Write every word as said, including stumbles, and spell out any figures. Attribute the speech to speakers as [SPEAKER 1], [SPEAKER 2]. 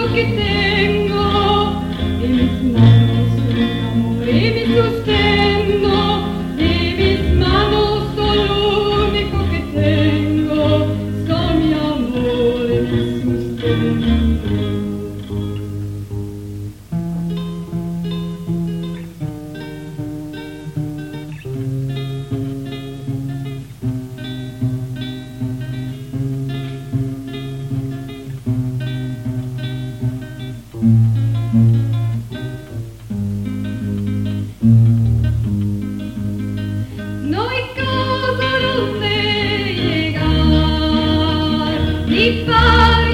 [SPEAKER 1] que tengo, de mis manos un amor y mi sustento, de mis manos lo único que tengo, son mi amor y mi sustento. No hay casa donde llegar, ni para